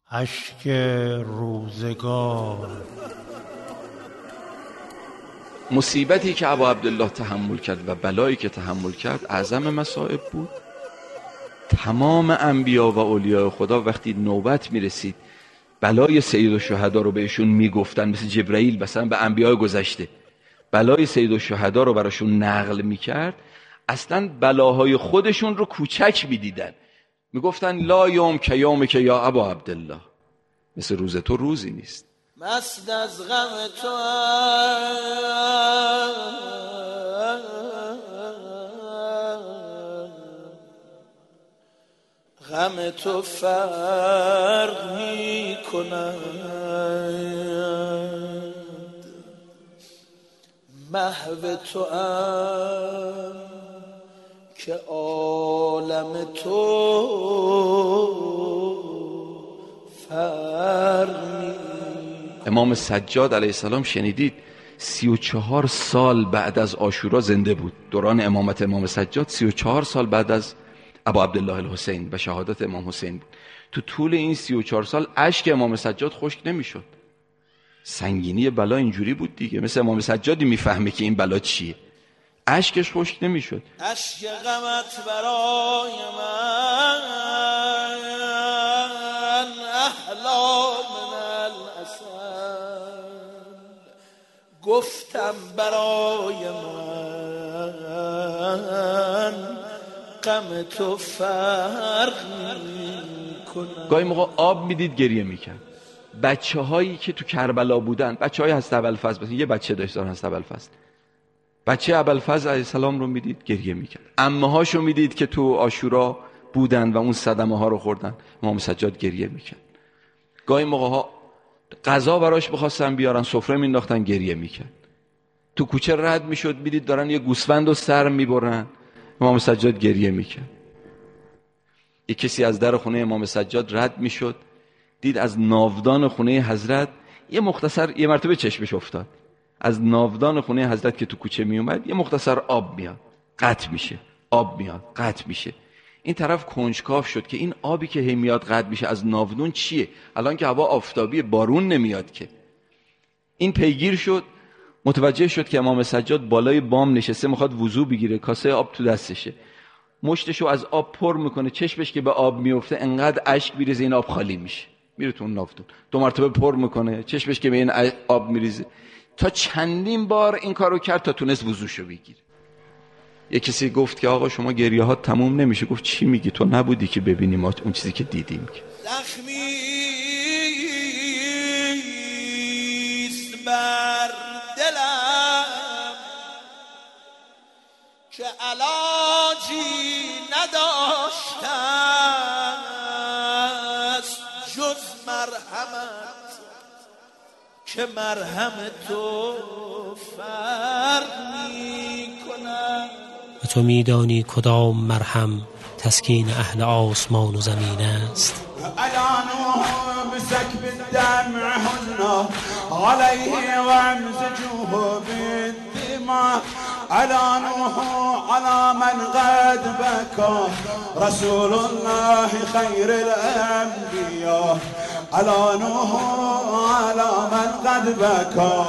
اشک روزگار. مصیبتی که ابا عبدالله تحمل کرد و بلایی که تحمل کرد اعظم مصائب بود. تمام انبیا و اولیاء خدا وقتی نوبت میرسید بلای سید الشهدا رو بهشون میگفتن، مثل جبرائیل مثلا به انبیاء گذشته بلای سید الشهدا رو براشون نقل میکرد، اصلا بلاهای خودشون رو کوچک میدیدن، میگفتن لا یوم که یوم که یا ابا عبدالله، مثل روز تو روزی نیست. مست از غم تو غم تو فرق می کند، محو تو که عالم تو فرق می. امام سجاد علیه السلام شنیدید 34 سال بعد از عاشورا زنده بود. دوران امامت امام سجاد 34 سال بعد از ابا عبدالله الحسین و شهادت امام حسین بود. تو طول این 34 سال اشک امام سجاد خشک نمیشد. سنگینی بلا اینجوری بود دیگه، مثل امام سجادی میفهمه که این بلا چیه، اشکش خشک نمیشد. اشک غمت برای من احلا من الاسد، گفتم برای من غم تو فرق میکنه. گاهی موقع آب میدید گریه میکرد. بچه هایی که تو کربلا بودن، بچه های هست ابوالفضل، مثلا یه بچه داشتن هست ابوالفضل، بچه ابوالفضل علیه السلام رو میدید گریه میکرد. عمه هاشو میدید که تو عاشورا بودن و اون صدمه ها رو خوردن، امام سجاد گریه میکرد. گاهی موقع ها غذا براش بخواستن بیارن سفره مینداختن گریه میکرد. تو کوچه رد میشد میدید دارن یه گوسفند رو سر میبرن، امام سجاد گریه میکرد. یه کسی از در خونه امام سجاد رد میشد دید از ناودان خونه حضرت یه مختصر، یه مرتبه چشمش افتاد، از ناودان خونه حضرت که تو کوچه می اومد یه مختصر آب میاد قطع میشه، آب میاد قطع میشه. این طرف کنجکاو شد که این آبی که هی میاد قطع میشه از ناودون چیه، الان که هوا آفتابی بارون نمیاد که. این پیگیر شد، متوجه شد که امام سجاد بالای بام نشسته میخواد وضو بگیره، کاسه آب تو دستشه، مشتشو از آب پر میکنه، چشمش که به آب میفته انقدر اشک میریزه این آب خالی میشه میره تو اون ناودون، دو مرتبه پر میکنه، چشمش که به این آب میریزه، تا چندین بار این کارو کرد تا تونست وضوشو بگیره. یه کسی گفت که آقا شما گریه ها تموم نمیشه. گفت چی میگی، تو نبودی که ببینیم اون چیزی که دیدیم. زخمیست بر دلم که علاجی نداشته است جز مرحمت، که مرهم تو فرق می کند. و تو میدانی کدام مرهم تسکین اهل آسمان و زمین است. الانو بسكب الدمع هنا عليه وامزجوه بالدماء، الانو على من قد بكى رسول الله خير الانبياء، الانو على من قد بكى.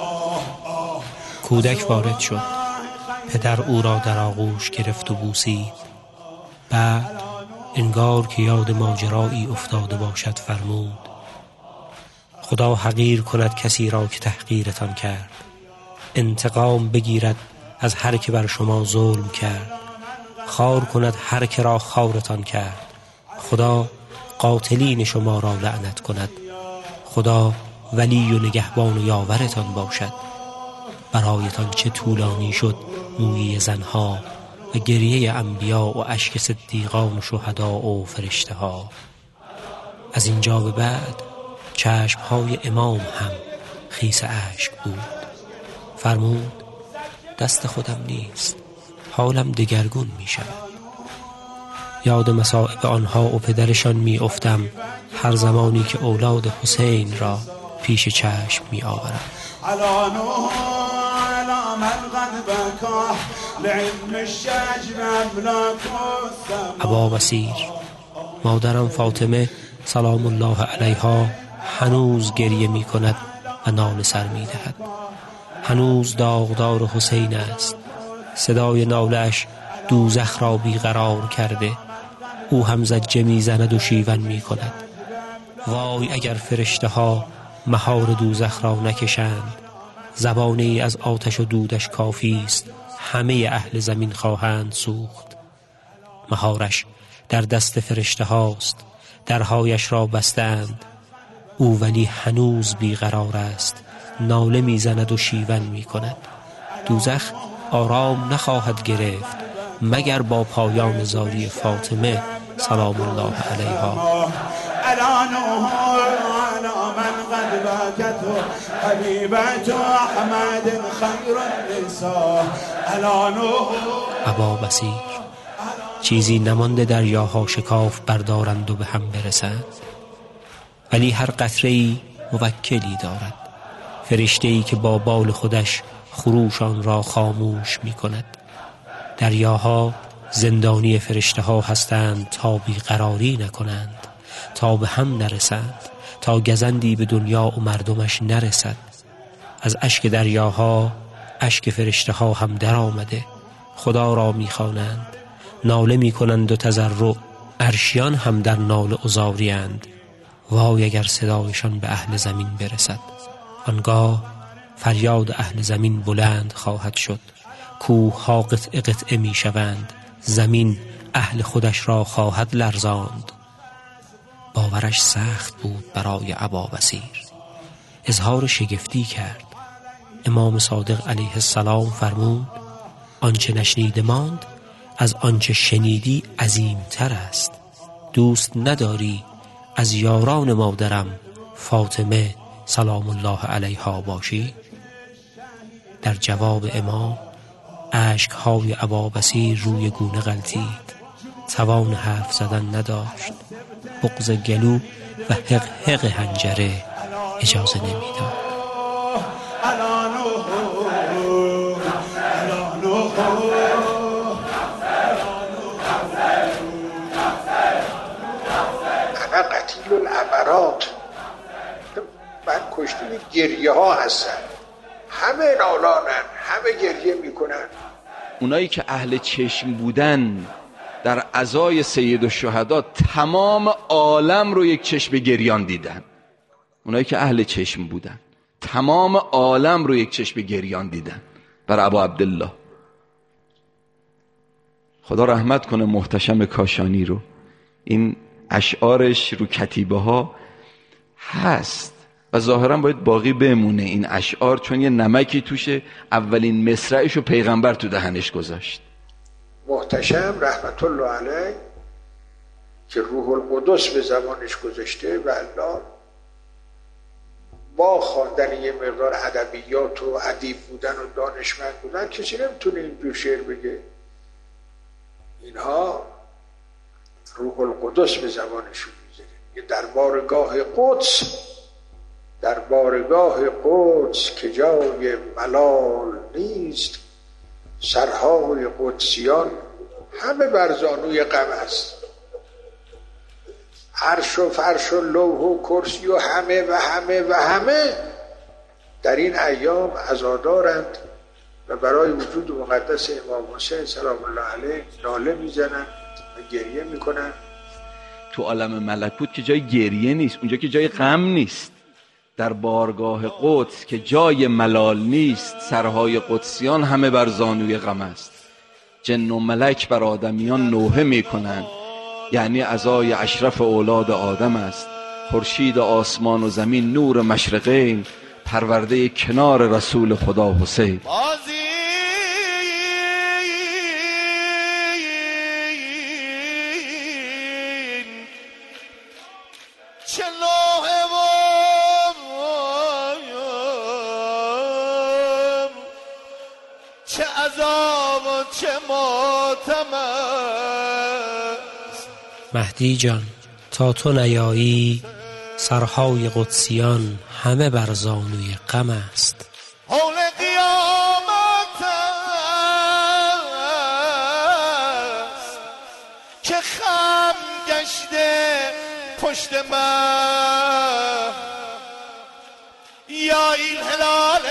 کودک وارد شد، پدر او را در آغوش گرفت و بوسید. بعد انگار که یاد ماجرایی افتاده باشد فرمود: خدا حقیر کند کسی را که تحقیرتان کرد، انتقام بگیرد از هر که بر شما ظلم کرد، خار کند هر که را خارتان کرد. خدا قاتلین شما را لعنت کند، خدا ولی و نگهبان و یاورتان باشد. برایتان چه طولانی شد مویی زنها و گریه انبیا و اشک صدیقان و شهدا و فرشته ها. از اینجا به بعد چشمهای امام هم خیس اشک بود. فرمود: دست خودم نیست، حالم دگرگون می شود. یاد مصائب آنها و پدرشان می افتم هر زمانی که اولاد حسین را پیش چشم می آورم. ابا بصیر، مادرم فاطمه سلام الله علیها هنوز گریه می کند و ناله سر می دهد. هنوز داغدار حسین است. صدای ناله‌اش دوزخ را بیقرار کرده. او هم زجه می زند و شیون می کند. وای اگر فرشته ها مهار دوزخ را نکشند. زبانه از آتش و دودش کافی است، همه اهل زمین خواهند سوخت. مهارش در دست فرشته هاست، درهایش را بستند. او ولی هنوز بیقرار است، ناله میزند و شیون می کند. دوزخ آرام نخواهد گرفت مگر با پایان زاری فاطمه سلام الله علیها. ابا بصیر چیزی نمانده دریاها شکاف بردارند و به هم برسند، ولی هر قطره‌ای موکلی دارد، فرشته‌ای که با بال خودش خروشان را خاموش می کند. دریاها زندانی فرشته ها هستند تا بیقراری نکنند، تا به هم نرسند، تا گزندی به دنیا و مردمش نرسد. از اشک دریاها اشک فرشته ها هم در آمده، خدا را می خوانند، ناله می کنند و تضرع. عرشیان هم در ناله عذاری‌اند. وای اگر صدایشان به اهل زمین برسد، آنگاه فریاد اهل زمین بلند خواهد شد. کوه ها قطعه قطعه می شوند، زمین اهل خودش را خواهد لرزاند. باورش سخت بود برای ابا بصیر. اظهار شگفتی کرد. امام صادق علیه السلام فرمود آنچه نشنیده ماند از آنچه شنیدی عظیمتر است. دوست نداری از یاران مادرم فاطمه سلام الله علیها باشی؟ در جواب امام اشک‌های ابا بصیر روی گونه غلتید. توان حرف زدن نداشت. بغض گلو و حق حنجره اجازه نمیداد. قتیل العبرات، من کشته گریه ها هستن، همه نالانن، همه گریه میکنن. اونایی که اهل چشم بودن در عزای سید الشهدا تمام عالم رو یک چشم گریان دیدن. اونایی که اهل چشم بودن تمام عالم رو یک چشم گریان دیدن بر ابا عبدالله. خدا رحمت کنه محتشم کاشانی رو. این اشعارش رو کتیبه ها هست و ظاهرا باید باقی بمونه این اشعار، چون یه نمکی توشه. اولین مصرعش رو پیغمبر تو دهنش گذاشت. محتشم رحمت الله علیه که روح القدس به زبانش گذاشته و الله با خواندن یه مقدار ادبیات و ادیب بودن و دانشمند بودن کسی نمیتونه اینجور شعر بگه. اینها روح القدس به زبانشون میذاره. یه در بارگاه قدس که جای ملال نیست، سرهای قدسیان همه بر زانوی غم است. عرش و فرش و لوح و کرسی و همه در این ایام عزادارند و برای وجود مقدس امام حسین سلام الله علیه ناله میزنند و گریه میکنند. تو عالم ملکوت که جای گریه نیست، اونجا که جای غم نیست. در بارگاه قدس که جای ملال نیست، سرهای قدسیان همه بر زانوی غم است. جن و ملک بر آدمیان نوحه میکنند، یعنی عزای اشرف اولاد آدم است. خورشید آسمان و زمین نور مشرقین، پرورده کنار رسول خدا حسین. چه عذاب و چه ماتم است. مهدی جان تا تو نیایی سرهای قدسیان همه بر زانوی غم است. حول قیامت است که خم گشته پشت من یا این هلال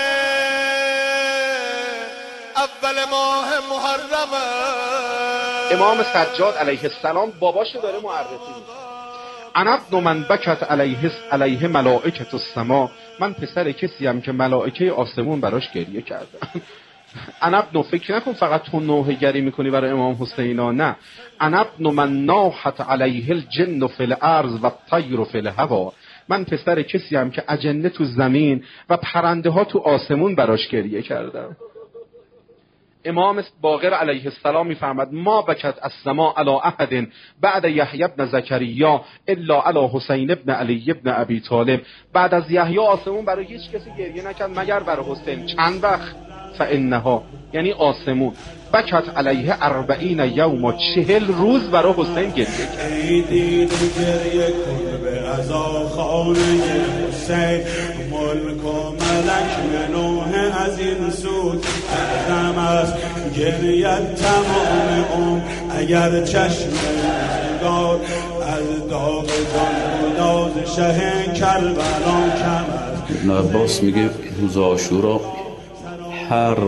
اول ماه محرمه. امام سجاد علیه السلام باباشو داره معرفی میکنه. انا ابن من بکت علیه ملائکه السما، من پسر کسیم که ملائکه آسمون براش گریه کردن. انا ابن، فکر نکن فقط تو نوحه گری میکنی برای امام حسینا، نه. انا ابن من ناحت علیه الجن فی الارض و الطیر فی الهوا، من پسر کسیم که اجنه تو زمین و پرنده ها تو آسمون براش گریه کردن. امام باقر علیه السلام میفرماد ما بکت السما علی احد بعد یحیی ابن زکریا الا علی حسین ابن علی ابن ابی طالب، بعد از یحیی آسمون برای هیچ کسی گریه نکرد مگر برای حسین. چند وقت؟ فانها، یعنی آسمون. بکت علیه 40 یوم، 40 روز برای حسین گریه کرد. ای دید گریه کن به عزا خانه حسین، ملک و ملک منوه از این سود ازم است گریت تمام اگر چشم نگار از داغ جان گداز شه کربلا کم است. ابن عباس میگه روز عاشورا هر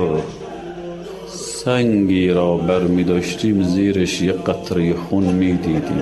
سنگی را بر می داشتیم زیرش یک قطره خون می دیدیم.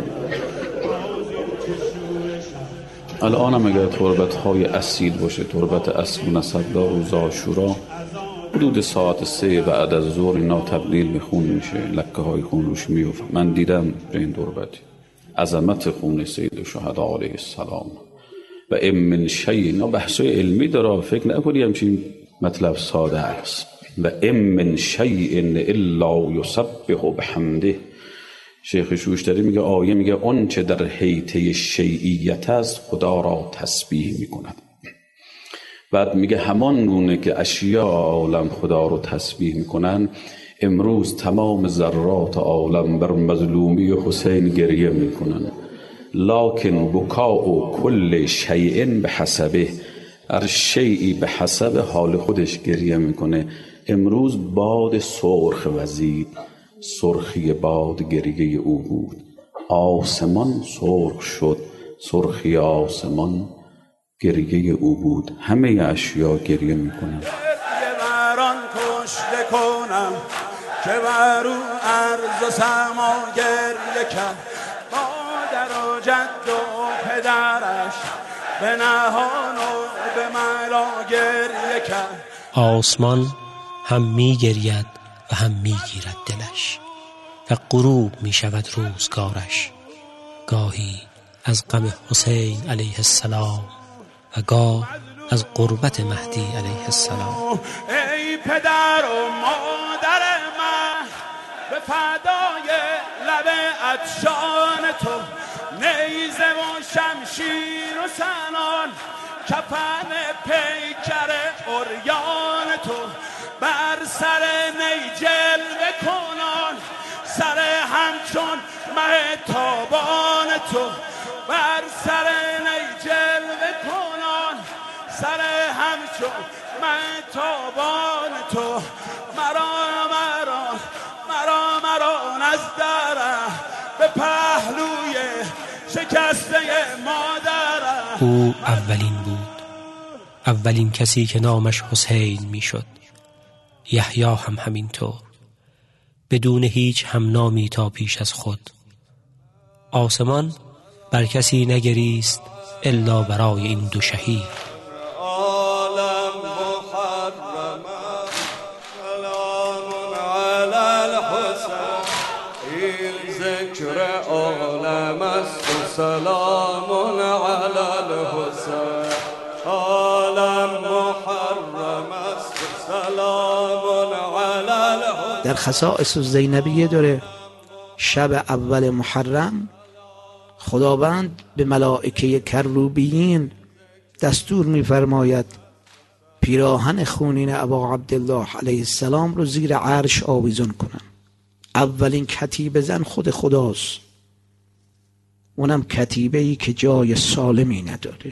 الان هم اگر تربت های اسید باشه، تربت اسب و نسبدار روز عاشورا حدود ساعت 3 بعد از ظهر اینا تبدیل به خون میشه، لکه های خون روش میفته. من دیدم به این تربتی عظمت خون سید الشهدا علیه السلام. و ام من شیء، بحثای علمی داره، فکر نکنی همچین مطلب ساده است. و ام من شیء الا یسبح بحمده. شیخ شوشتری میگه آیه میگه اون چه در حیطه شیعیت است خدا را تسبیح میکند. بعد میگه همان گونه که اشیاء عالم خدا رو تسبیح میکنن، امروز تمام ذرات عالم بر مظلومی حسین گریه میکنن. لکن بکاء کل شیء بحسبه، هر شیئی به حسب حال خودش گریه میکنه. امروز باد سرخ وزید، سرخی باد گریه او بود. آسمان سرخ شد، سرخی آسمان گریه او بود. همه اشیا گریه میکنن. بران کشته کنم که بر او عرض و سما گریه کرد، مادر و جد و پدرش به نهان و به ملا گریه کرد. آسمان هم می گرید و هم می گیرد دلش و غروب می شود روزگارش، گاهی از غم حسین علیه السلام و گاه از قربت مهدی علیه السلام. ای پدر و مادر من به فدای لب عطشان تو، نیزه و شمشیر و سنان کفن پیکر عریان تو، بر سر نی جلوه کنان سر همچون مه تابان تو، بر سر نی جلوه کنان سر همچون مه تابان تو. مرا نزدره به پهلوی شکسته مادره. او اولین بود، اولین کسی که نامش حسین می شد. یحیی هم همینطور، بدون هیچ همنامی تا پیش از خود. آسمان بر کسی نگریست الا برای این دو شهید. عالم محرم سلام علی الحسین، این ذکر عالم است و سلام علی الحسین. عالم محرم است و سلام علی الحسین. در خصائص زینبیه داره شب اول محرم خداوند به ملائکه کروبیین دستور می‌فرماید پیراهن خونین ابا عبدالله علیه السلام رو زیر عرش آویزون کنن. اولین کتیبه زن خود خداست، اونم کتیبه‌ای که جای سالمی نداره.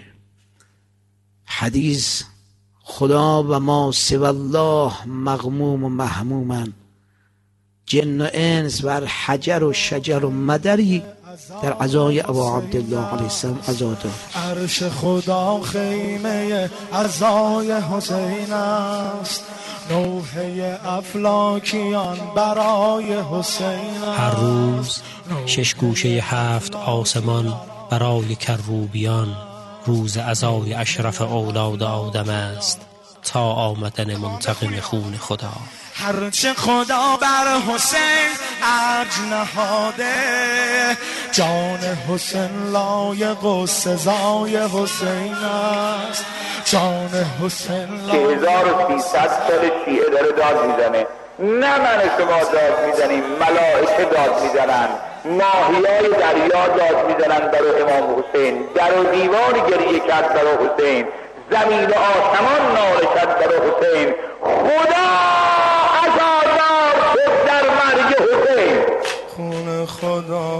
حدیث خدا و ما سوی الله مغموم و محمومن، جن و انس بر حجر و شجر و مدری در عزای ابا عبدالله علیه السلام عزا داد. عرش خدا خیمه عزای حسین است، نوحه افلاکیان برای حسین است. هر روز 6 گوشه 7 آسمان برای کروبیان روز عزای اشرف اولاد آدم است تا آمدن منتقم خون خدا. هرچه خدا بر حسین ارج نهاده، جان حسین لایق و سزای حسین است. جان حسین لایق 1300 سال شیعه داره داد میزنه، نه من شما داد میزنیم، ملائکه داد میزنن، ماهیای دریا داد میزنن برای امام حسین، در و دیوار گریه کرد برای حسین، زمین و آسمان ناله کرد برای حسین. خدا عزادار شد در مرگ حسین. خون خدا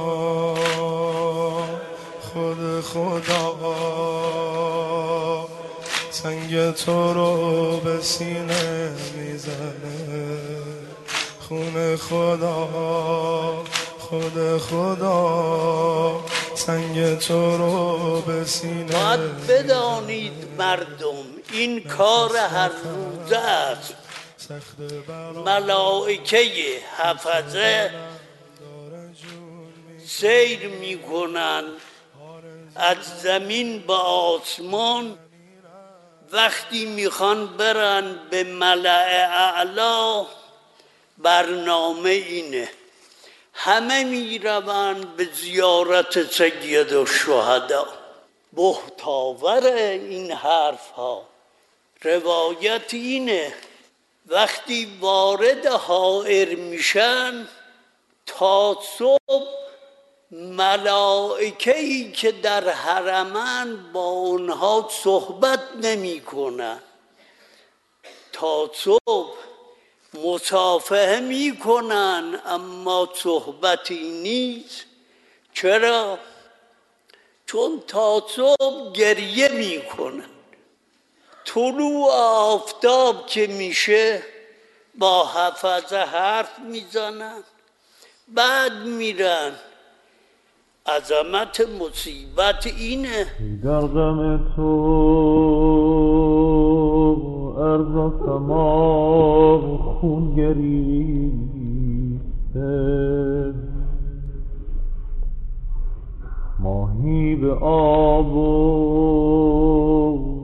خود خدا سنگ تو رو به سینه میزنه. خون خدا خود خدا سنگ تو رو به سینه. باید بدانید مردم این کار هر روزه است. ملائکه حفظه سیر میکنن از زمین به آسمان، وقتی میخوان برن به ملأ اعلا برنامه اینه، همه میرون به زیارت سید الشهدا. بهتاور این حرف ها روایت اینه وقتی وارد حائر میشن تا صبح ملائکه‌ای که در حرمن با اونها صحبت نمی کنن، تا صبح مصافحه می کنن اما صحبتی نیست. چرا؟ چون تا صبح گریه می کنن. طلوع آفتاب که میشه با حفظه حرف میزنن، بعد میرن. عظمت مصیبت اینه در غم تو ارض و سما خون گریسته، ماهی به آب و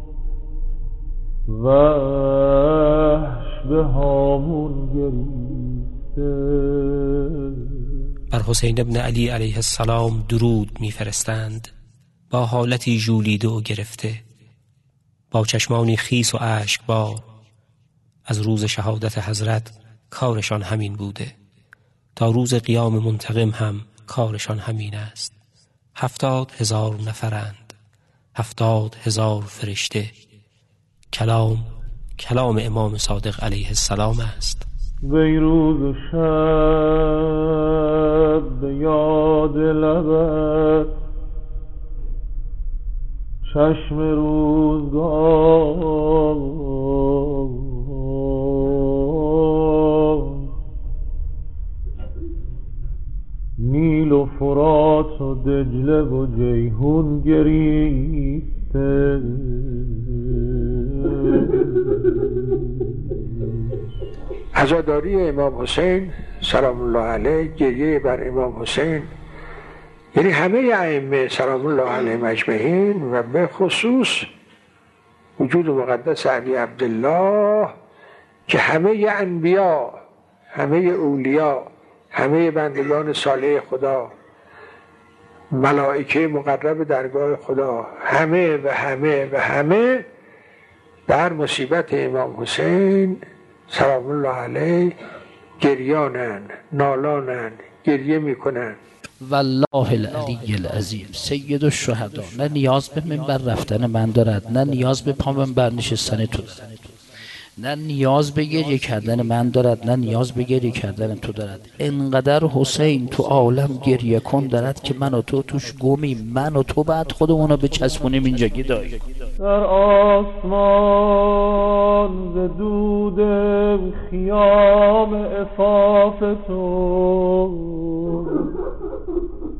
وحش به هامون گریسته. بر حسین ابن علی علیه السلام درود میفرستند با حالتی ژولیده و گرفته، با چشمانی خیس و اشکبار. از روز شهادت حضرت کارشان همین بوده، تا روز قیام منتقم هم کارشان همین است. 70,000 نفرند، 70,000 فرشته. کلام امام صادق علیه السلام است. بیروز و شب به یاد لبت، چشم روزگار نیل و فرات و دجله و جیهون گریسته. عزاداری امام حسین سلام الله علیه، گریه بر امام حسین، یعنی همه ائمه سلام الله علیه اجمعین و به خصوص وجود مقدس علی عبدالله که همه انبیا، همه اولیا، همه بندگان صالح خدا، ملائکه مقرب درگاه خدا، همه و همه و همه در مصیبت امام حسین سلام الله علیه گریانن، نالانن، گریه میکنن. والله العلی العظیم سید الشهدا نه نیاز به منبر رفتن من دارد، نه نیاز به پا منبر نشستن تو دارد، نه نیاز به گریه کردن من دارد، نه نیاز به گریه کردن تو دارد. انقدر حسین تو عالم گریه کن دارد که من و تو توش گمیم، من و تو بعد خودمونو بچسبونیم اینجا گدایی. در آسمان ز دود خیام عفاف تو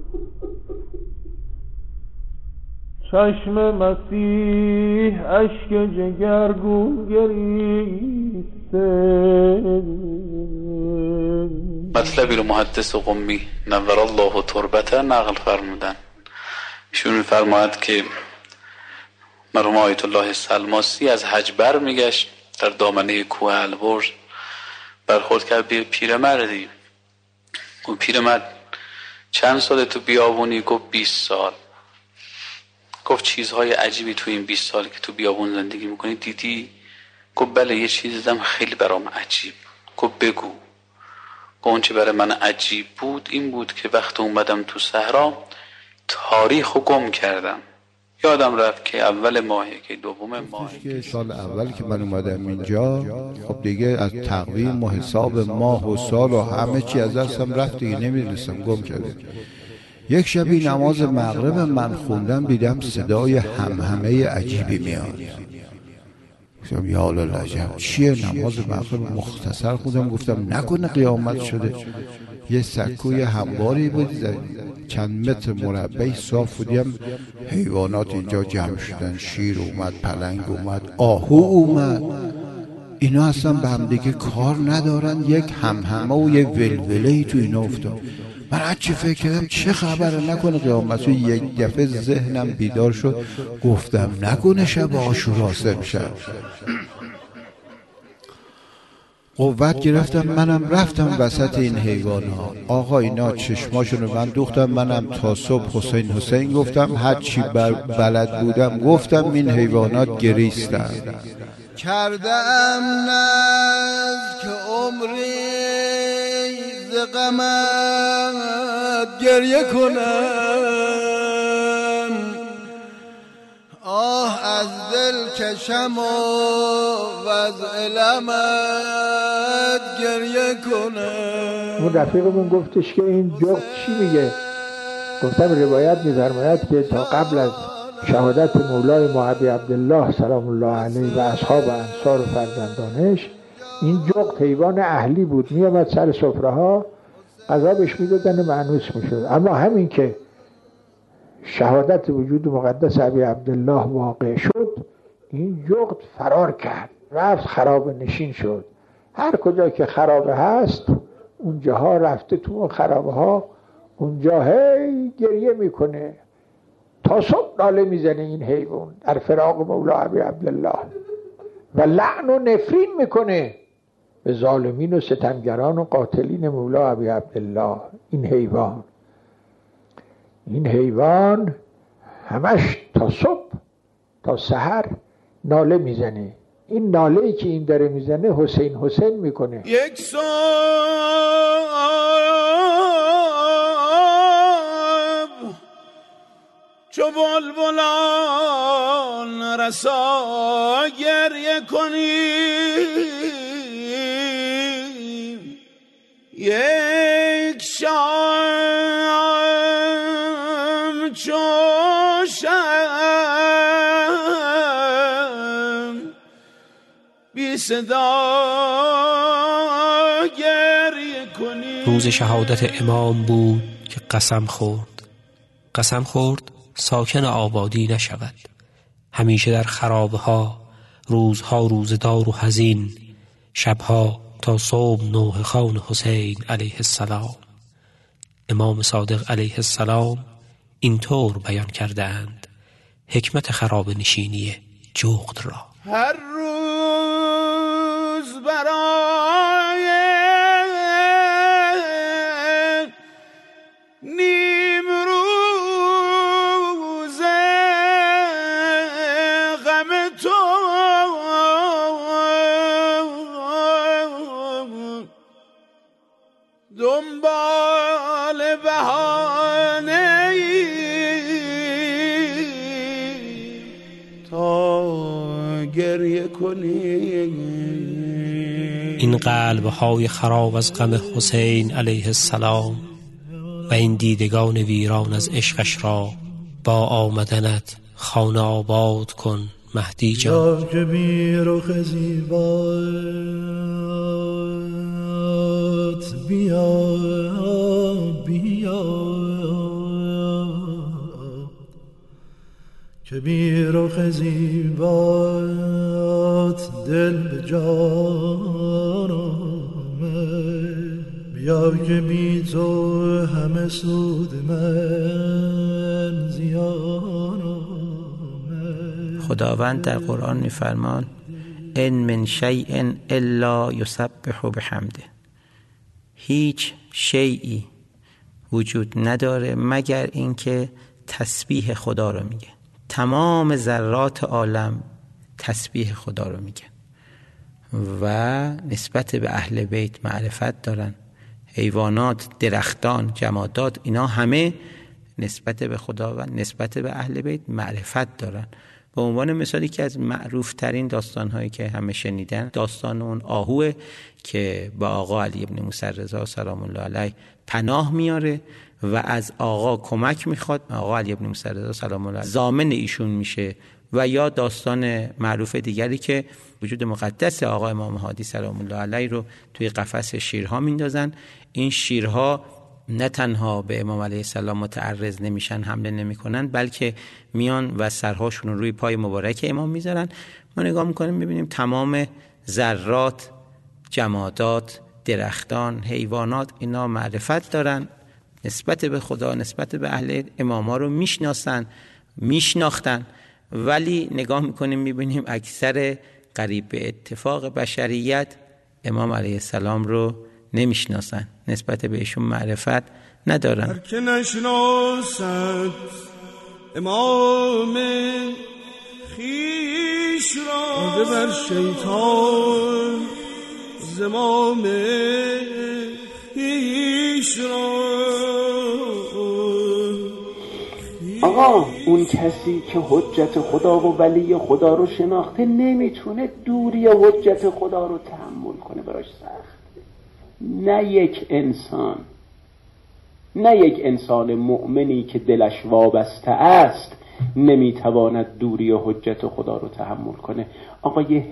چشم مسیح اشک جگرگون گریسته. مطلبی رو محدث قمی نور الله تربته نقل فرمودن. ایشون می‌فرماید که مرحوم آیت الله سلماسی از حج بر میگشت، در دامنه کوه البرز برخورد کرد به پیرمردی. اون پیرمرد چند سال تو بیابونی؟ گفت 20 سال. گفت چیزهای عجیبی تو این 20 سال که تو بیابون زندگی میکنی دیدی؟ گفت بله یه چیزی دیدم خیلی برام عجیب. گفت بگو. گفت اون چه برای من عجیب بود این بود که وقت اومدم تو صحرا تاریخ رو گم کردم. یادم رفت که اول ماهه که دوم ماهه که سال اول که من اومدم اینجا خب دیگه از تقویم و حساب ماه و سال و همه چی از دستم رفت دیگه، نمیدونستم، گم کردم. یک شبی نماز مغرب من خوندم دیدم صدای همهمه عجیبی میاد. گفتم یا الله عجب چیه؟ نماز مغرب مختصر خوندم، گفتم نکنه قیامت شده. یه سکوی همواری بود چند متر مربع صاف بودیم، حیوانات اینجا جمع شدن، شیر اومد، پلنگ اومد، آهو اومد. اینا اصلا به هم دیگه کار ندارن، یک همهمه و یه ولوله‌ای تو اینا افتاد. من هرچی فکر کردم چه خبره، نکنه قیامت. یک دفعه ذهنم بیدار شد، گفتم نکنه شب عاشورا شب. قوت گرفتم، منم رفتم وسط این حیوانا. آقا اینا چشماشونو من دوختم، منم تا صبح حسین حسین گفتم، هر چی بلد بودم گفتم. این حیوانات گریستن. کردم نزد که عمری ز غمت گریه کنم، آه از دل کشم و از علمت گریه کنم. اون رفیقمون گفتش که این جغد چی میگه؟ گفتم روایت می‌فرماید که تا قبل از شهادت مولای ما ابی عبدالله سلام الله علیه و اصحاب انصار و فرزندانش این جغد حیوان اهلی بود، میامد سر سفره ها غذا بهش میدادن و مأنوس میشد. اما همین که شهادت وجود مقدس ابی عبدالله واقع شد این جغد فرار کرد، رفت خرابه نشین شد. هر کجا که خرابه هست اونجاها رفته، تو اون خرابه ها اونجا هی گریه میکنه، تا صبح ناله میزنه این حیوان در فراق مولا ابی عبدالله و لعن و نفرین میکنه به ظالمین و ستمگران و قاتلین مولا ابی عبدالله. این حیوان همش تا صبح تا سحر ناله میزنه. این ناله‌ای که این داره میزنه حسین حسین میکنه. یک صبح چو بلبلان رسا گریه کنی، یک شام چو شم بی صدا گریه کنی. روز شهادت امام بود که قسم خورد ساکن آبادی نشود. همیشه در خرابه ها، روزها روزدار و حزین، شبها تا صبح نوحه خوان حسین علیه السلام. امام صادق علیه السلام اینطور بیان کرده اند حکمت خرابه نشینی جغد را. هر روز برای نیم روز غم تو دنبال بهانه تا گریه کنی. این قلب‌های خراب از غم حسین علیه السلام و این دیدگان ویران از عشقش را با آمدنت خانه آباد کن مهدی جان. که بی رخ زیبات بیا که بی رخ زیبات دل به جان آمد، بیا که بی تو همه سود من زیان آمد. خداوند در قرآن می‌فرماید ان من شیء الا یسبح بحمده، هیچ شیئی وجود نداره مگر اینکه تسبیح خدا رو میگه. تمام ذرات عالم تسبیح خدا رو میگه و نسبت به اهل بیت معرفت دارن. حیوانات، درختان، جمادات، اینا همه نسبت به خدا و نسبت به اهل بیت معرفت دارن. به عنوان مثالی که از معروف ترین داستان‌هایی که همه شنیدن، داستان اون آهوه که با آقا علی ابن موسی رضا سلام الله علیه پناه میاره و از آقا کمک میخواد. آقا علی ابن موسی رضا سلام الله علیه ضامن ایشون میشه. و یا داستان معروف دیگری که وجود مقدس آقا امام هادی سلام الله علیه رو توی قفس شیرها میندازن. این شیرها نه تنها به امام علیه السلام متعرض نمیشن، حمله نمیکنن، بلکه میان و سرهاشون رو روی پای مبارک امام میذارن. ما نگاه میکنیم میبینیم تمام ذرات، جمادات، درختان، حیوانات، اینا معرفت دارن نسبت به خدا، نسبت به اهل اماما رو میشناختن. ولی نگاه میکنیم میبینیم اکثر قریب به اتفاق بشریت امام علیه السلام رو نمیشناسن، نسبت بهشون معرفت ندارن. هر که نشناسد امام خیش را بر شیطان زمام خیش را. آقا اون کسی که حجت خدا و ولی خدا رو شناخته نمیتونه دوری حجت خدا رو تحمل کنه، براش سخته. نه یک انسان مؤمنی که دلش وابسته است نمیتواند دوری حجت خدا رو تحمل کنه. آقا یه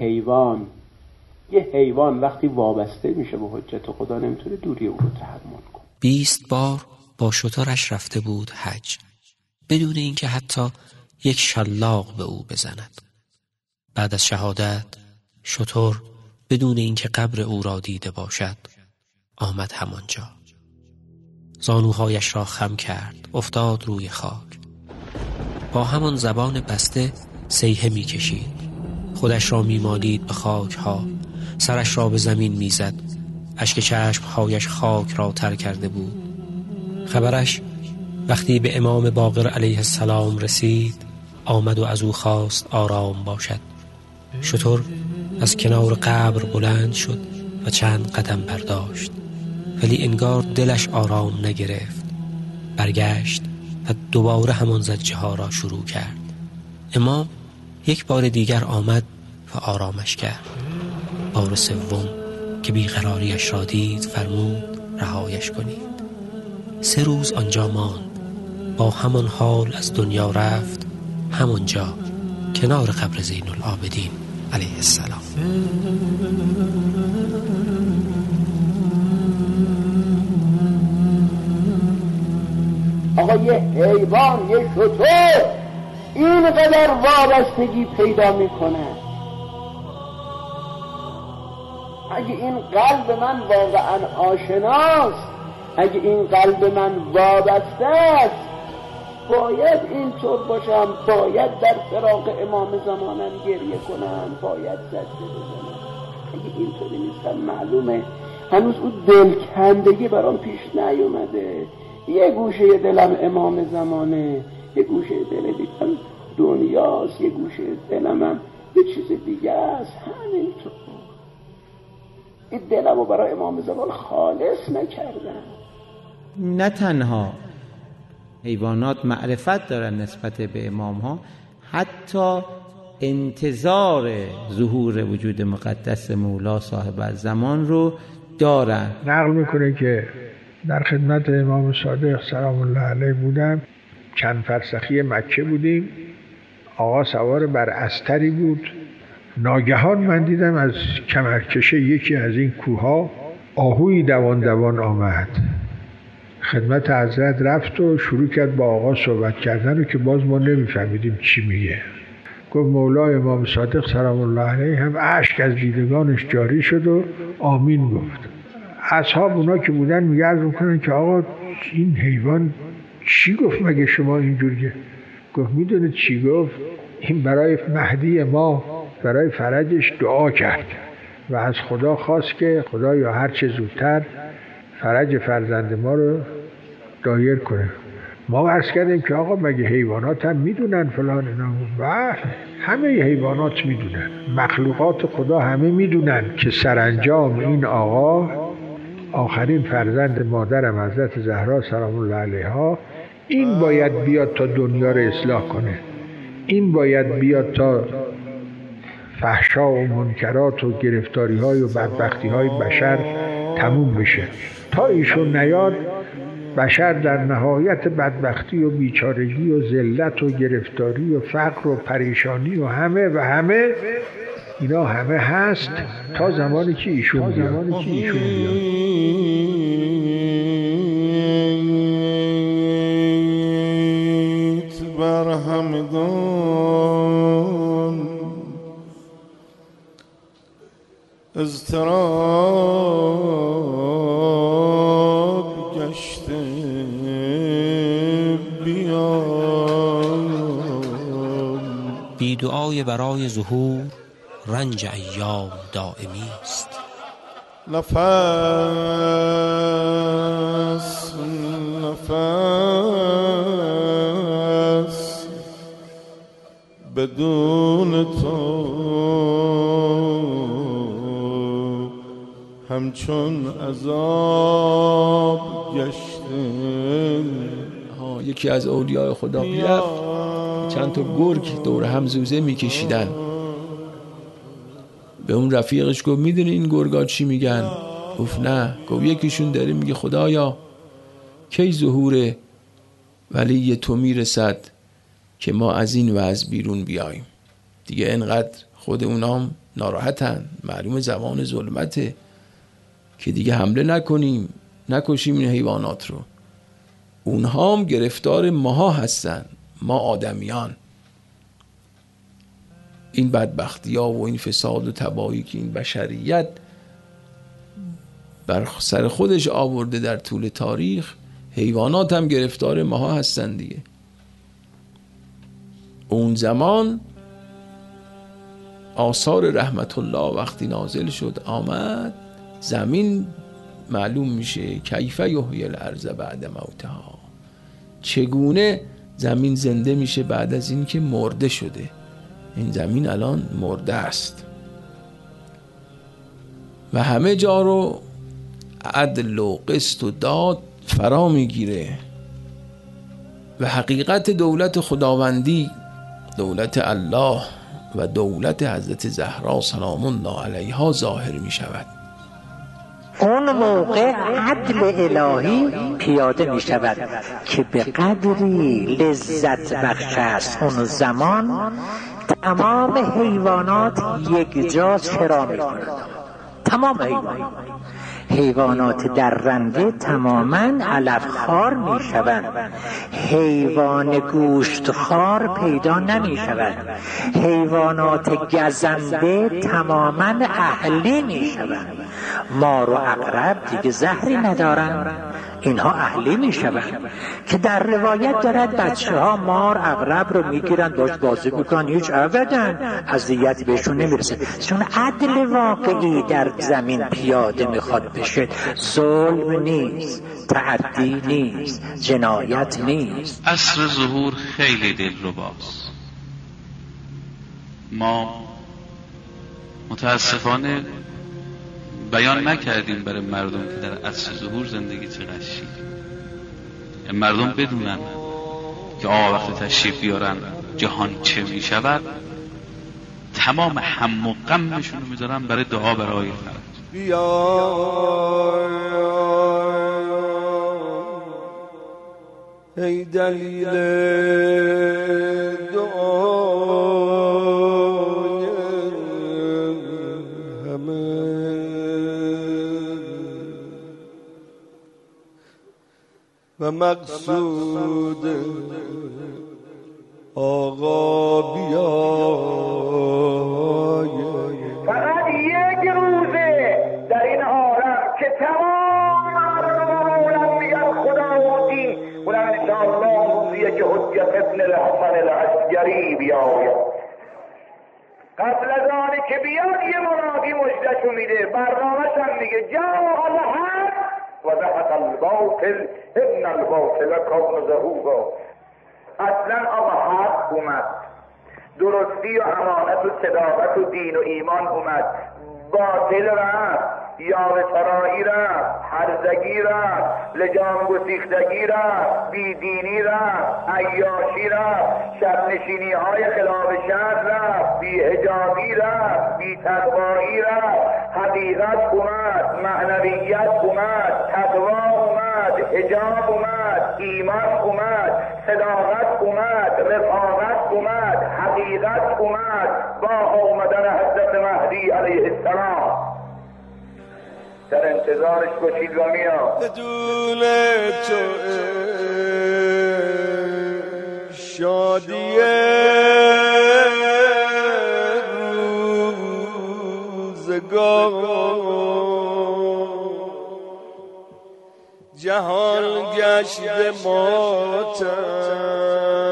حیوان وقتی وابسته میشه به حجت خدا نمیتونه دوری او رو تحمل کنه. 20 بار با شترش رفته بود حج، بدون اینکه حتی یک شلاق به او بزند. بعد از شهادت شتر بدون اینکه قبر او را دیده باشد آمد همانجا، زانوهایش را خم کرد، افتاد روی خاک، با همان زبان بسته صیحه می کشید، خودش را می مالید به خاکها، سرش را به زمین می زد، اشک چشمهایش خاک را تر کرده بود. خبرش وقتی به امام باقر علیه السلام رسید آمد و از او خواست آرام باشد. شتر از کنار قبر بلند شد و چند قدم برداشت، ولی انگار دلش آرام نگرفت. برگشت و دوباره همان زجه ها را شروع کرد. امام یک بار دیگر آمد و آرامش کرد. بار سوم که بیقراریش را دید فرمود رهایش کنید. 3 روز آنجا ماند، با همان حال از دنیا رفت، همانجا کنار قبر زین العابدین علیه السلام. آقا یه حیوان، یه شتر اینقدر وابستگی پیدا میکنه. اگه این قلب من واقعا آشناست، اگه این قلب من وابسته است، باید اینطور باشم، باید در فراق امام زمانم گریه کنم، باید سجده بزنم. اگه اینطوری نیستم معلومه هنوز اون دلکندگی برام پیش نیومده. یه گوشه دلم امام زمانه، یه گوشه دلم دنیاست، یه گوشه دلم هم یه چیز دیگه است. همینطور این دلم رو برای امام زمان خالص نکردم. نه تنها حیوانات معرفت دارن نسبت به امام ها، حتی انتظار ظهور وجود مقدس مولا صاحب الزمان رو دارن. نقل میکنه که در خدمت امام صادق سلام الله علیه بودم، چند فرسخی مکه بودیم، آقا سوار بر استری بود. ناگهان من دیدم از کمرکشه یکی از این کوها آهوی دوان دوان آمد. خدمت حضرت رفت و شروع کرد با آقا صحبت کردن و که باز ما نمیفهمیدیم چی میگه. گفت مولای امام صادق سلام الله علیه هم اشک از دیدگانش جاری شد و آمین گفت. اصحاب اونا که بودن میگه عرض میکنن که آقا این حیوان چی گفت مگه شما اینجوریه؟ گفت میدونید چی گفت؟ این برای مهدی ما، برای فرجش دعا کرد و از خدا خواست که خدایا هر چه زودتر فرج فرزند ما رو دایر کنه. ما عرض کردیم که آقا مگه حیوانات هم میدونن فلان اینا؟ و همه حیوانات میدونن، مخلوقات خدا همه میدونن که سرانجام این آقا آخرین فرزند مادرم حضرت زهرا سلام الله علیها، این باید بیاد تا دنیا رو اصلاح کنه، این باید بیاد تا فحشا و منکرات و گرفتاری های و بدبختی های بشر تموم بشه. تا ایشون نیاد بشر در نهایت بدبختی و بیچارگی و ذلت و گرفتاری و فقر و پریشانی و همه اینا همه هست تا زمانی که ایشون بیاد. اضطراب گشته بیام. بی دعای برای ظهور رنج ایام دائمی است. نفس بدون تو همچون عذاب گشته. یکی از اولیاء خدا میرفت چند تا گرگ دور هم زوزه میکشیدن. به اون رفیقش گفت میدونی این گرگا چی میگن؟ گفت نه. گفت یکیشون داره میگه خدایا کی ظهور ولی تو میرسد که ما از این وضع بیرون بیاییم. دیگه انقدر خود اونام ناراحتن، معلوم زمان ظلمته که دیگه حمله نکنیم، نکشیم این حیوانات رو. اونها هم گرفتار ماها هستن، ما آدمیان. این بدبختی ها و این فساد و تباهی که این بشریت بر سر خودش آورده در طول تاریخ، حیوانات هم گرفتار ماها هستن دیگه. اون زمان آثار رحمت الله وقتی نازل شد آمد، زمین معلوم میشه کیف یحیی الارض بعد موتها، چگونه زمین زنده میشه بعد از این که مرده شده. این زمین الان مرده است و همه جا رو عدل و قسط و داد فرا میگیره و حقیقت دولت خداوندی، دولت الله و دولت حضرت زهرا سلام الله علیها ظاهر می شود. اون موقع عدل الهی پیاده می شود که به قدری لذت بخش است اون زمان تمام حیوانات یک جا چرا می کنند. تمام حیوانات درنده تماما علفخوار می شوند، حیوان گوشتخوار پیدا نمی شود، حیوانات گزنده تماما اهلی می شوند. مار و عقرب دیگه زهری ندارن، اینها اهلی می شوند که در روایت دارد بچه ها مار عقرب رو می گیرند باش بازی میکنن، هیچ ابدا اذیتی بهشون نمیرسه، چون عدل واقعی در زمین پیاده میخواد بشه. ظلم نیست، تعدی نیست، جنایت نیست. عصر ظهور خیلی دلرباست. ما متاسفانه بیان نکردیم برای مردم که در عصر ظهور زندگی چقدر شیرینه. مردم بدونن که وقتی تشریف بیارن جهان چه می شود، تمام هم و غمشون رو میذارن برای دعا برای فرج. ای دلیل دعای همه، و مقصود آقا بیای. فقط یک روزه در این عالم که تمام مردم عالم میگن خدا و دین، اونم انشاءالله روزیه که حجت ابن الحسن العسکری بیاید. قبل از آنی که بیاد یه منادی مجدشو میده، برنامه‌ش هم میگه جاء الحق و زهق الباطل ان الباطل کان زهوقا. اصلا آقا حق اومد، درستی و امانت و صداقت و دین و ایمان اومد، باطل رفت، یاوه‌سرایی رفت، هرزگی رفت، لجام گسیختگی رفت، بیدینی رفت، عیاشی رفت، شبنشینی های خلاف شرع رفت، بی‌حجابی رفت، بی‌تقوایی رفت، حقیقت اومد، معنویت اومد، تقوا اومد، حجاب اومد، ایمان اومد، صداقت اومد، رفاقت اومد، حقیقت اومد با آمدن حضرت مهدی علیه السلام. در انتظارش باشید و میام. بدون تو شادی روزگار جهان گشت ماتم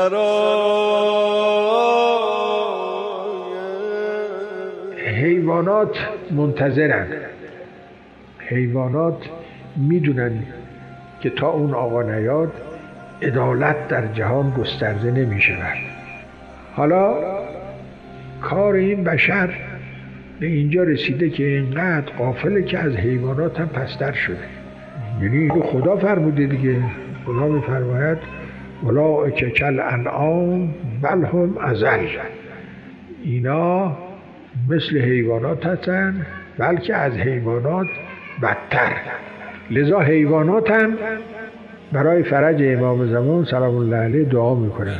سرای. حیوانات منتظرن، حیوانات میدونن که تا اون آقا نیاد عدالت در جهان گسترده نمی شود. حالا کار این بشر به اینجا رسیده که اینقدر غافله که از حیوانات هم پستر شده. یعنی خدا فرموده دیگه، خدا میفرماید اولئک کالانعام بل هم اضل، اینا مثل حیوانات هستن بلکه از حیوانات بدتر. لذا حیوانات هم برای فرج امام زمان سلام الله علیه دعا میکنن.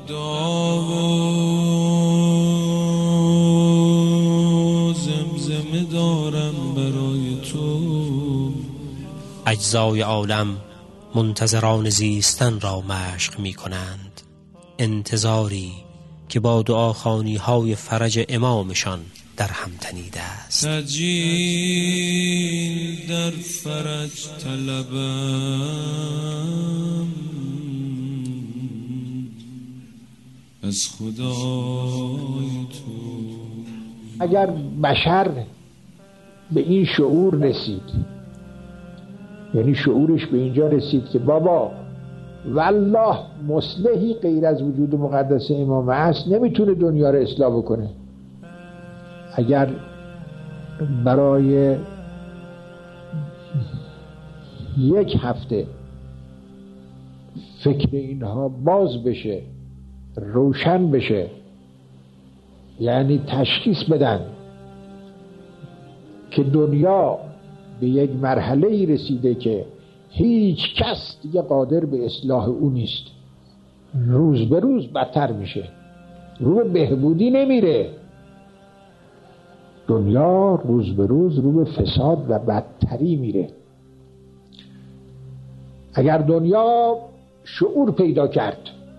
زمزمه دارم برای تو. اجزای عالم منتظران زیستن را مشق می کنند، انتظاری که با دعاخوانی های فرج امامشان در هم تنیده است. تجیل در فرج طلبم از خدای تو. اگر بشر به این شعور رسید، یعنی شعورش به اینجا رسید که بابا والله مصلحی غیر از وجود مقدس امام است نمیتونه دنیا رو اصلاح بکنه. اگر برای یک هفته فکر اینها باز بشه، روشن بشه، یعنی تشخیص بدن که دنیا به یک مرحله رسیده که هیچ کس دیگه قادر به اصلاح او نیست، روز به روز بدتر میشه، رو به بهبودی نمیره، دنیا روز به روز رو به فساد و بدتری میره. اگر دنیا شعور پیدا کرد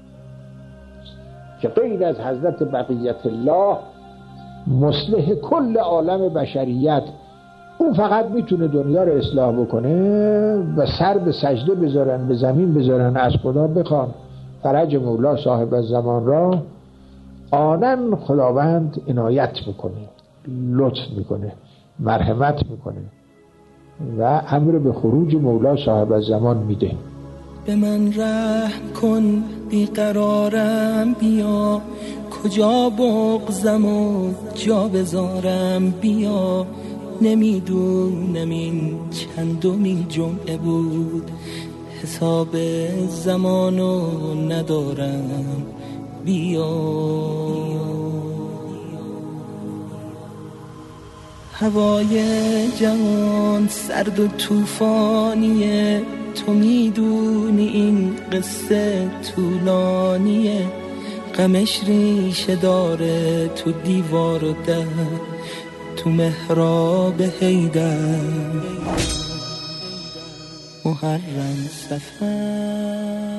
که غیر از حضرت بقیت الله مصلح کل عالم بشریت اون فقط میتونه دنیا رو اصلاح بکنه و سر به سجده بذارن، به زمین بذارن، از خدا بخوان فرج مولا صاحب الزمان را، آنن خداوند عنایت میکنه، لطف میکنه، مرحمت میکنه و امر به خروج مولا صاحب الزمان میده. به من رحم کن بیقرارم، بیا کجا بغضم و جا بذارم، بیا نمیدونم این چندمین جمعه بود، حساب زمانو ندارم، بیا. هوای جهان سرد و طوفانیه، تو میدونی این قصه طولانیه، غمش ریشه داره تو دیوار و در، تو محراب حیدر. محرم سفر